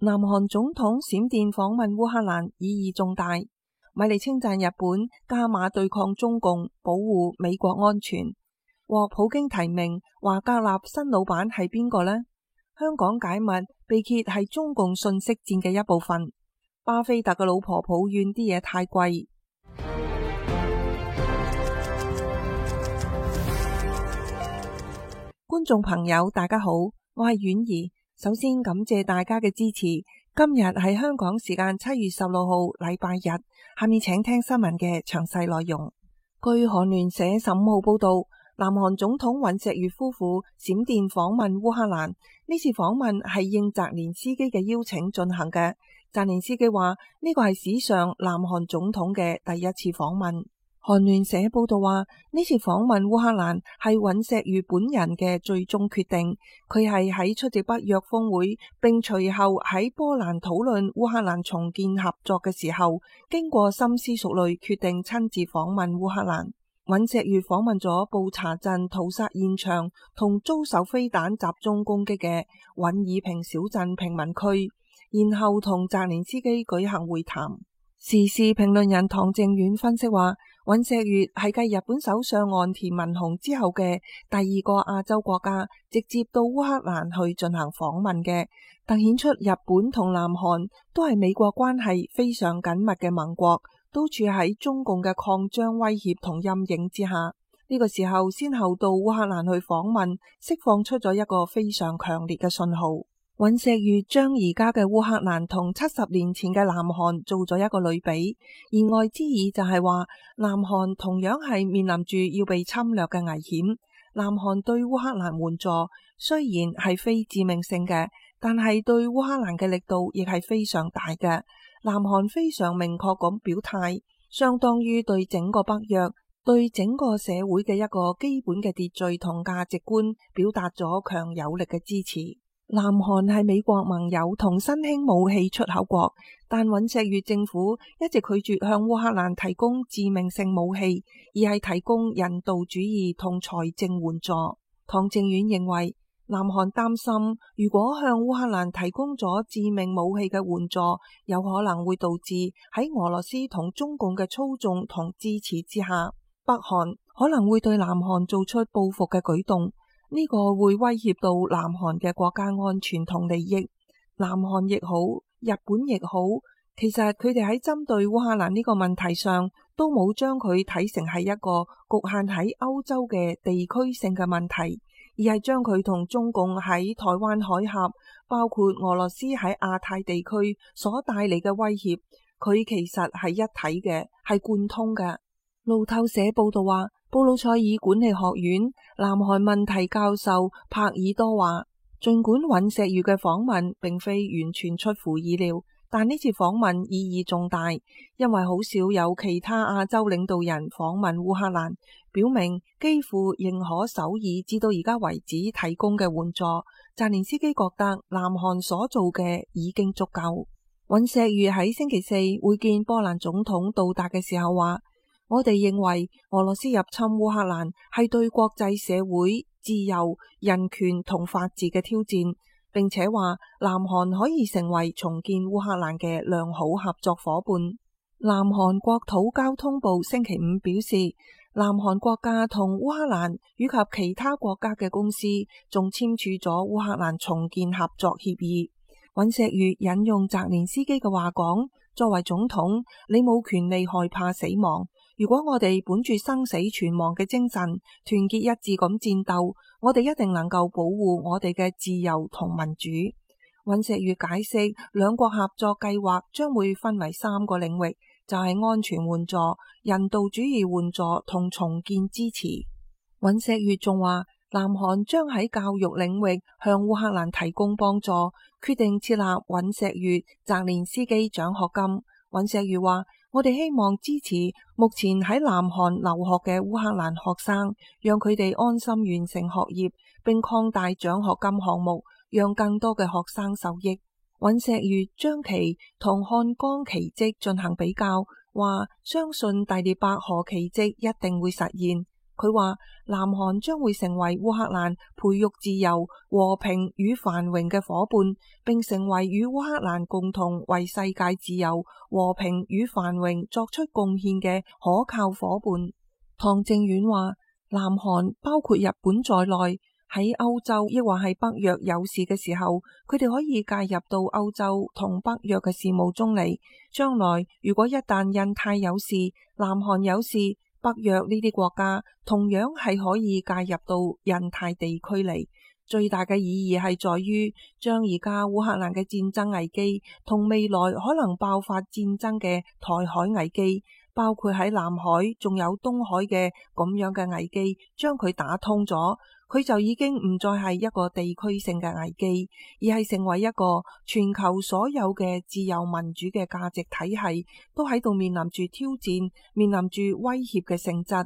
南韓總統閃電訪問烏克蘭，意義重大。米利稱讚日本加碼對抗中共，保護美國安全。獲普京提名華格納新老闆係邊個呢？香港解密被揭係中共信息戰嘅一部分。巴菲特嘅老婆抱怨啲嘢太貴。觀眾朋友大家好，我係婉兒。首先感謝大家嘅支持。今日係香港時間7月16號禮拜日，下面請聽新聞嘅詳細內容。據韓聯社15號報道，南韓總統尹錫悅夫婦閃電訪問烏克蘭，呢次訪問係應澤連斯基嘅邀請進行嘅。澤連斯基話呢個係史上南韓總統嘅第一次訪問。韓聯社報道話呢次訪問烏克蘭係尹錫悅本人嘅最終決定，佢係喺出席北約峰會並隨後喺波蘭討論烏克蘭重建合作嘅時候，經過深思熟慮決定親自訪問烏克蘭。尹錫悅訪問咗布查鎮屠殺現場同遭受飛彈集中攻擊嘅尹爾平小鎮平民區，然後同澤連斯基舉行會談。時事評論人唐正遠分析話，尹錫悅係繼日本首相岸田文雄之後嘅第二個亞洲國家直接到烏克蘭去進行訪問嘅，凸顯出日本同南韓都係美國關係非常緊密嘅盟國，都處喺中共嘅擴張威脅同陰影之下。呢個時候先後到烏克蘭去訪問，釋放出咗一個非常強烈嘅信號。尹錫悅將而家嘅烏克蘭同70年前嘅南韓做咗一個類比，言外之意就係話南韓同樣係面臨住要被侵略嘅危險。南韓對烏克蘭援助雖然係非致命性嘅，但係對烏克蘭嘅力度亦係非常大嘅。南韓非常明確咁表態，相當於對整個北約、對整個社會嘅一個基本嘅秩序同價值觀表達咗強有力嘅支持。南韓係美國盟友同新興武器出口國，但尹錫悅政府一直拒絕向烏克蘭提供致命性武器，而係提供人道主義同財政援助。唐正遠認為，南韓擔心如果向烏克蘭提供咗致命武器嘅援助，有可能會導致喺俄羅斯同中共嘅操縱同支持之下，北韓可能會對南韓做出報復嘅舉動。呢個會威脅到南韓嘅國家安全同利益。南韓亦好，日本亦好，其實佢哋喺針對烏克蘭呢個問題上，都冇將佢睇成係一個局限喺歐洲嘅地區性嘅問題，而係將佢同中共喺台灣海峽，包括俄羅斯喺亞太地區所帶嚟嘅威脅，佢其實係一體嘅，係貫通嘅。路透社報道話，布魯塞爾管理學院南韓問題教授帕爾多話，儘管尹錫悅嘅訪問並非完全出乎意料，但呢次訪問意義重大，因為好少有其他亞洲領導人訪問烏克蘭，表明幾乎認可首爾至到而家為止提供嘅援助。澤連斯基覺得南韓所做嘅已經足夠。尹錫悅喺星期四會見波蘭總統杜達嘅時候話，我哋認為俄羅斯入侵烏克蘭係對國際社會自由、人權同法治嘅挑戰，並且話南韓可以成為重建烏克蘭嘅良好合作夥伴。南韓國土交通部星期五表示，南韓國家同烏克蘭以及其他國家嘅公司仲簽署咗烏克蘭重建合作協議。尹錫悅引用澤連斯基嘅話講，作為總統，你冇權利害怕死亡。如果我哋本住生死存亡嘅精神，團結一致咁戰鬥，我哋一定能夠保護我哋嘅自由同民主。尹錫悅解釋，兩國合作計劃將會分為3個領域，就係安全援助、人道主義援助同重建支持。尹錫悅仲話，南韓將喺教育領域向烏克蘭提供幫助，決定設立尹錫悅澤連斯基獎學金。尹錫悅話，我哋希望支持目前喺南韓留學嘅烏克蘭學生，讓佢哋安心完成學業，並擴大獎學金項目，讓更多嘅學生受益。尹錫悅將其同漢江奇蹟進行比較，話相信第聶伯河奇蹟一定會實現。 佢話南韓將會成為烏克蘭培育自由、和平與繁榮嘅夥伴，並成為與烏克蘭共同為世界自由、和平與繁榮作出貢獻嘅可靠夥伴。唐正遠話，南韓包括日本在內，喺歐洲亦或係北約有事嘅時候，佢哋可以介入到歐洲同北約嘅事務中嚟。將來如果一旦印太有事、南韓有事，北約呢啲國家同樣係可以介入到印太地區嚟。最大嘅意義係在於將而家烏克蘭嘅戰爭危機同未來可能爆發戰爭嘅台海危機，包括喺南海仲有東海嘅咁樣嘅危機，將佢打通咗，佢就已經唔再係一個地區性嘅危機，而係成為一個全球所有嘅自由民主嘅價值體系都喺度面臨住挑戰，面臨住威脅嘅性質。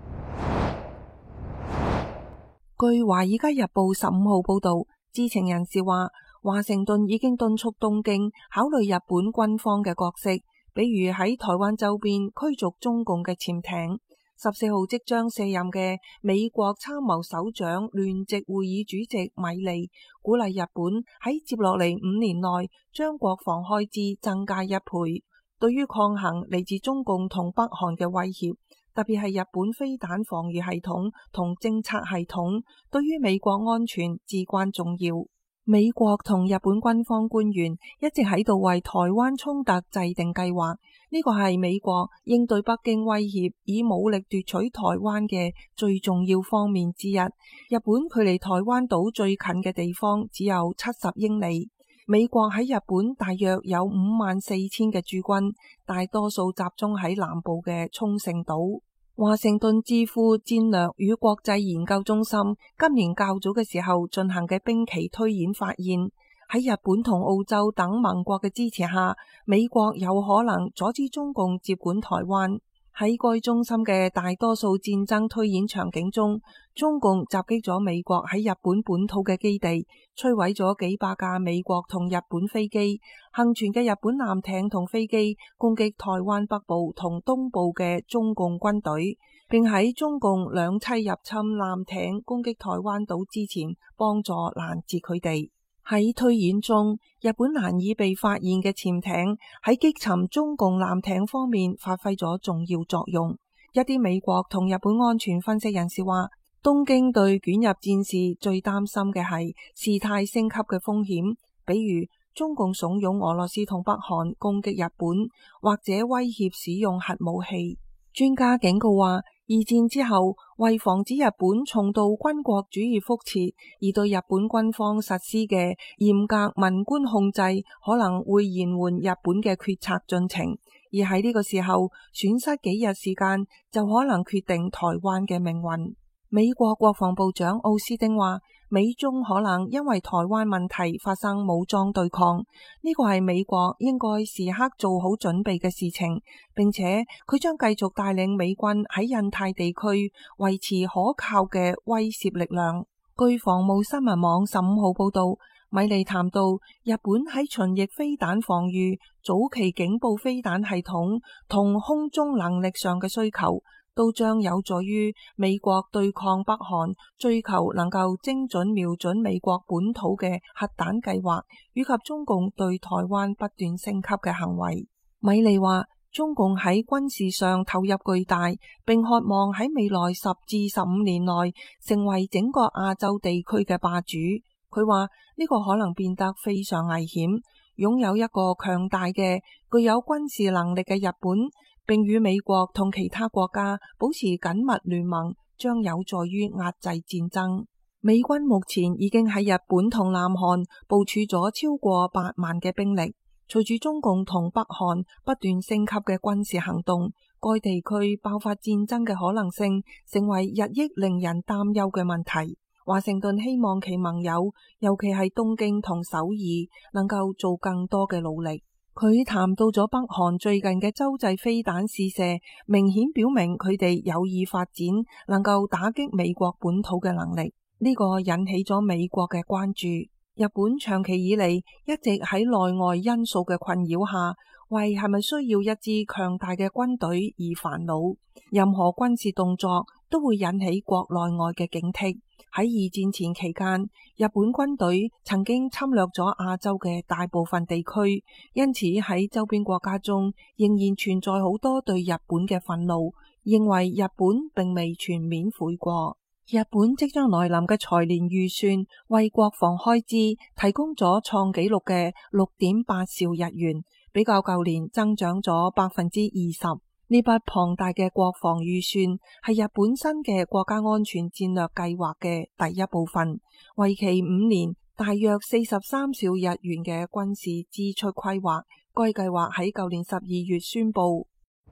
據華爾街日報15號報道，知情人士話，華盛頓已經敦促東京考慮日本軍方嘅角色，比如喺台灣周邊驅逐中共嘅潛艇。14號即將卸任嘅美國參謀首長聯席會議主席米利鼓勵日本喺接落嚟5年內將國防開支增加1倍，對於抗衡嚟自中共同北韓嘅威脅，特別係日本飛彈防禦系統同偵察系統，對於美國安全至關重要。美國同日本軍方官員一直喺度為台灣衝突制定計劃，呢個係美國應對北京威脅以武力奪取台灣嘅最重要方面之一。日本距離台灣島最近嘅地方只有70英里。美國喺日本大約有54,000嘅駐軍，大多數集中喺南部嘅沖繩島。華盛頓智庫戰略與國際研究中心今年較早嘅時候進行嘅兵棋推演發現，喺日本同澳洲等盟國嘅支持下，美國有可能阻止中共接管台灣。喺該中心嘅大多數戰爭推演場景中，中共襲擊咗美國喺日本本土嘅基地，摧毀咗幾百架美國同日本飛機，幸存嘅日本艦艇同飛機攻擊台灣北部同東部嘅中共軍隊，並喺中共兩棲入侵艦艇攻擊台灣島之前幫助攔截佢哋。喺推演中，日本難以被發現嘅潛艇喺擊沉中共艦艇方面發揮咗重要作用。一啲美國同日本安全分析人士話，東京對捲入戰事最擔心嘅係事態升級嘅風險，比如中共慫恿俄羅斯同北韓攻擊日本，或者威脅使用核武器。專家警告話，二戰之後，為防止日本重蹈軍國主義覆轍，而對日本軍方實施嘅嚴格文官控制，可能會延緩日本嘅決策進程，而喺呢個時候，損失幾日時間就可能決定台灣嘅命運。美國國防部長奧斯汀話，美中可能因為台灣問題發生武裝對抗，呢個係美國應該時刻做好準備嘅事情，並且佢將繼續帶領美軍喺印太地區維持可靠嘅威懾力量。據防務新聞網15號報道，米利談到日本喺巡弋飛彈防禦、早期警報飛彈系統同空中能力上嘅需求，都將有助於美國對抗北韓，追求能夠精準瞄準美國本土嘅核彈計劃，以及中共對台灣不斷升級嘅行為。米利話，中共喺軍事上投入巨大，並渴望喺未來10至15年內成為整個亞洲地區嘅霸主。佢話呢個可能變得非常危險，擁有一個強大嘅具有軍事能力嘅日本，並與美國同其他國家保持緊密聯盟，將有助於壓制戰爭。美軍目前已經喺日本同南韓部署咗超過8萬嘅兵力。隨住中共同北韓不斷升級嘅軍事行動，該地區爆發戰爭嘅可能性成為日益令人擔憂嘅問題。華盛頓希望其盟友，尤其係東京同首爾，能夠做更多嘅努力。佢談到咗北韓最近嘅洲際飛彈試射，明顯表明佢哋有意發展能夠打擊美國本土嘅能力。呢個引起咗美國嘅關注。日本長期以嚟一直喺內外因素嘅困擾下，為係咪需要一支強大嘅軍隊而煩惱。任何軍事動作都會引起國內外嘅警惕。喺二戰前期間，日本軍隊曾經侵略咗亞洲嘅大部分地區，因此喺周邊國家中仍然存在好多對日本嘅憤怒，認為日本並未全面悔過。日本即將來臨嘅財年預算為國防開支提供咗創紀錄嘅6.8兆日元，比較舊年增長咗20%。呢筆龐大嘅國防預算係日本新嘅國家安全戰略計劃嘅第一部分，為期5年，大約43兆日元嘅軍事支出規劃。該計劃喺舊年12月宣布。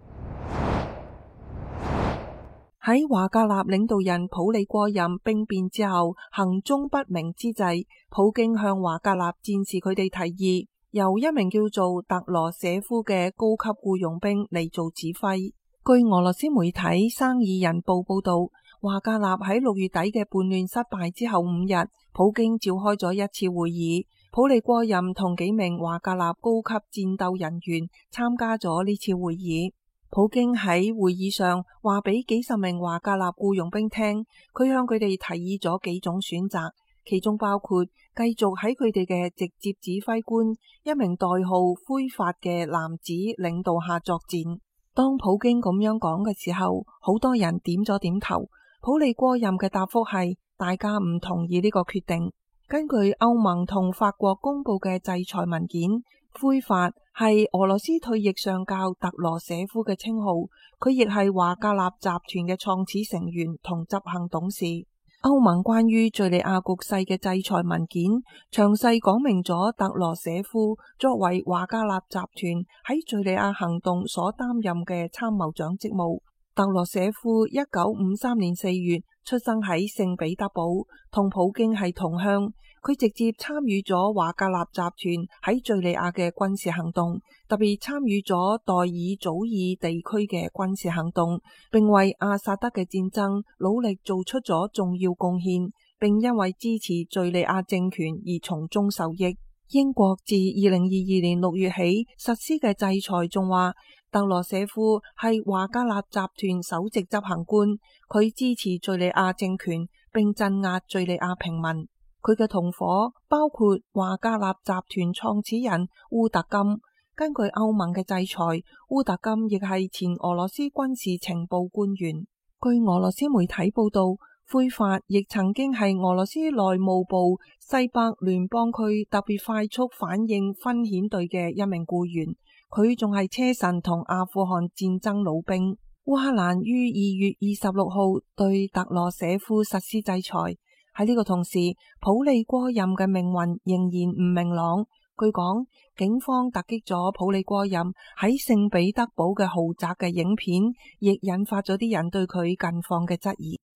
喺華格納領導人普里戈任兵變之後行蹤不明之際，普京向華格納戰士佢哋提議，由一名叫做特羅舍夫嘅高級僱傭兵嚟做指揮。據俄羅斯媒體《生意人報》報道，華格納喺6月底嘅叛亂失敗之後5日，普京召開咗一次會議，普里戈任同幾名華格納高級戰鬥人員參加咗呢次會議。普京喺會議上話俾幾十名華格納僱傭兵聽，佢向佢哋提議咗幾種選擇，其中包括繼續喺佢哋嘅直接指揮官一名代號灰發嘅男子領導下作戰。當普京咁樣講嘅時候，好多人點咗點頭。普里戈任嘅答覆係大家唔同意呢個決定。根據歐盟同法國公布嘅制裁文件，灰發係俄羅斯退役上校特羅舍夫嘅稱號，佢亦係華格納集團嘅創始成員同執行董事。歐盟關於敘利亞局勢嘅制裁文件詳細講明咗特羅舍夫作為華格納集團喺敘利亞行動所擔任嘅參謀長職務。特羅舍夫1953年4月出生喺聖彼得堡，同普京係同鄉。佢直接參與咗華格納集團喺敘利亞嘅軍事行動，特別參與咗代爾祖爾地區嘅軍事行動，並為阿薩德嘅戰爭努力做出咗重要貢獻，並因為支持敘利亞政權而從中受益。英國自2022年6月起實施嘅制裁仲話，特羅舍夫係華格納集團首席執行官，佢支持敘利亞政權並鎮壓敘利亞平民。佢嘅同夥包括華格納集團創始人烏特金。根據歐盟嘅制裁，烏特金亦係前俄羅斯軍事情報官員。據俄羅斯媒體報道，灰發亦曾經係俄羅斯內務部西北聯邦區特別快速反應分遣隊嘅一名僱員。佢仲係車臣同阿富汗戰爭老兵。烏克蘭於2月26號對特羅舍夫實施制裁。喺呢個同時，普里戈任嘅命運仍然唔明朗。據講，警方突擊咗普里戈任喺聖彼得堡嘅豪宅嘅影片，亦引發咗啲人對佢近況嘅質疑。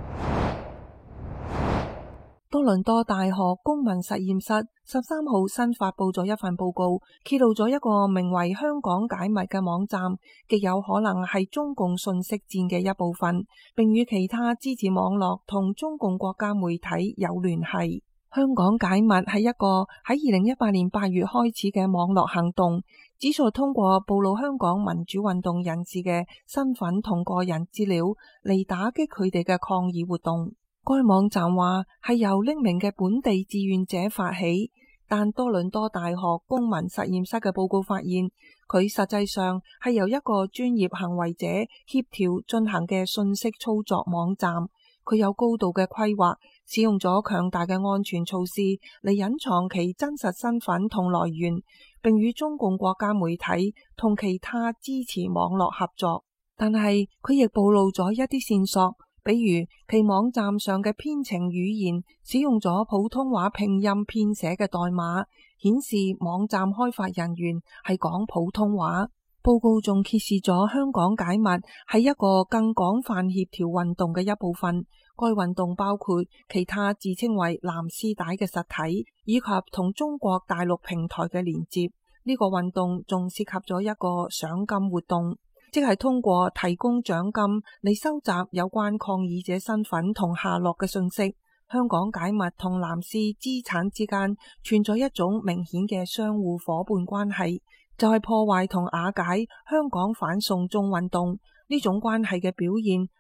多倫多大學公民實驗室13號新發佈咗一份報告，揭露咗一個名為香港解密嘅網站，極有可能係中共信息戰嘅一部分，並與其他支持網絡同中共國家媒體有聯繫。香港解密係一個喺2018年8月開始嘅網絡行動，旨在通過暴露香港民主運動人士嘅身份同個人資料嚟打擊佢哋嘅抗議活動。該網站話係由匿名嘅本地志願者發起，但多倫多大學公民實驗室嘅報告發現，佢實際上係由一個專業行為者協調進行嘅信息操作網站。佢有高度嘅規劃，使用咗強大嘅安全措施嚟隱藏其真實身份同來源，並與中共國家媒體同其他支持網絡合作。但係佢亦暴露咗一啲線索。比如其網站上嘅編程語言使用咗普通話拼音編寫嘅代碼，顯示網站開發人員係講普通話。報告仲揭示咗香港解密係一個更廣泛協調運動嘅一部分。該運動包括其他自稱為藍絲帶嘅實體，以及同中國大陸平台嘅連接。呢個運動仲涉及咗一個賞金活動，即係通過提供獎金嚟收集有關抗議者身份同下落嘅信息。香港解密同藍絲資產之間存在一種明顯嘅相互夥伴關係，就係破壞同瓦解香港反送中運動。呢種關係嘅表現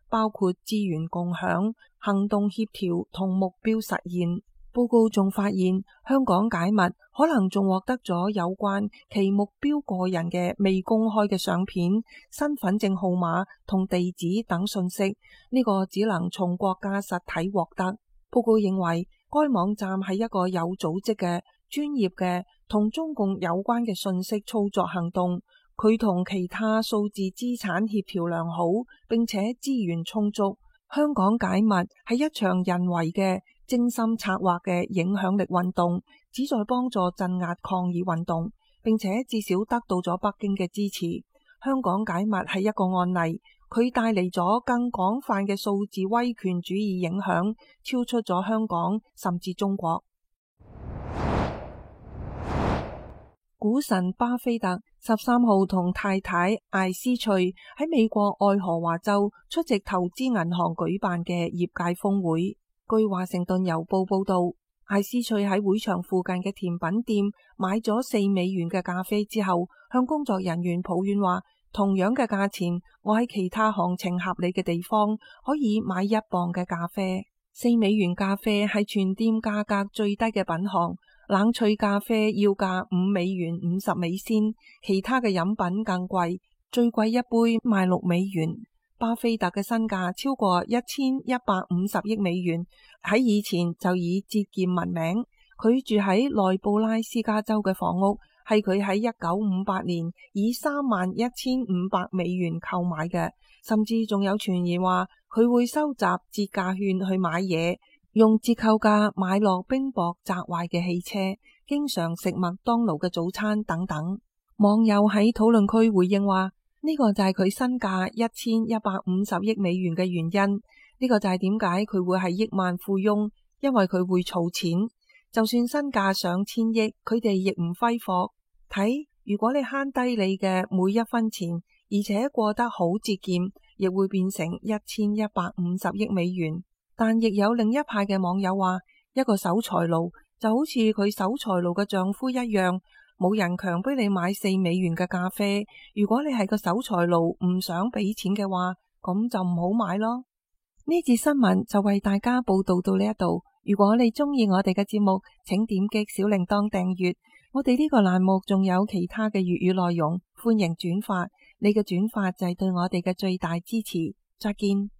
包括資源共享、行動協調同目標實現。報告仲發現，香港解密可能仲獲得咗有關其目標個人嘅未公開嘅相片、身份證號碼同地址等信息，呢個只能從國家實體獲得。報告認為，該網站係一個有組織嘅、專業嘅同中共有關嘅信息操作行動。佢同其他數字資產協調良好，並且資源充足。香港解密係一場人為嘅、精心策劃嘅影響力運動，旨在幫助鎮壓抗議運動，並且至少得到咗北京嘅支持。香港解密係一個案例，佢帶嚟咗更廣泛嘅數字威權主義影響，超出咗香港甚至中國。股神巴菲特13號同太太艾斯翠喺美國愛荷華州出席投資銀行舉辦嘅業界峰會。據華盛頓郵報報道，艾斯翠喺會場附近嘅甜品店買咗$4嘅咖啡之後，向工作人員抱怨話，同樣嘅價錢，我喺其他行情合理嘅地方可以買1磅嘅咖啡。$4咖啡係全店價格最低嘅品項，冷萃咖啡要價$5.50，其他嘅飲品更貴，最貴一杯賣$6。巴菲特嘅身價超過$1150億，喺以前就以節儉聞名。佢住喺內布拉斯加州嘅房屋係佢喺1958年以$31,500購買嘅，甚至仲有傳言話佢會收集折價券去買嘢，用折扣價買落冰雹砸壞嘅汽車，經常食麥當勞嘅早餐等等。網友喺討論區回應話，呢個就係佢身價$1150億嘅原因，呢個就係點解佢會係億萬富翁，因為佢會儲錢，就算身價上千億，佢哋亦唔揮霍。睇，如果你慳低你嘅每一分錢，而且過得好節儉，亦會變成$1150億。但亦有另一派嘅網友話，一個守財奴就好似佢守財奴嘅丈夫一樣。冇人強迫你買$4嘅咖啡，如果你係個守財奴唔想俾錢嘅話，咁就唔好買咯。呢節新聞就為大家報道到呢一度。如果你鍾意我哋嘅節目，請點擊小鈴鐺訂閱。我哋呢個欄目仲有其他嘅粵語內容，歡迎轉發。你嘅轉發就係對我哋嘅最大支持。再見。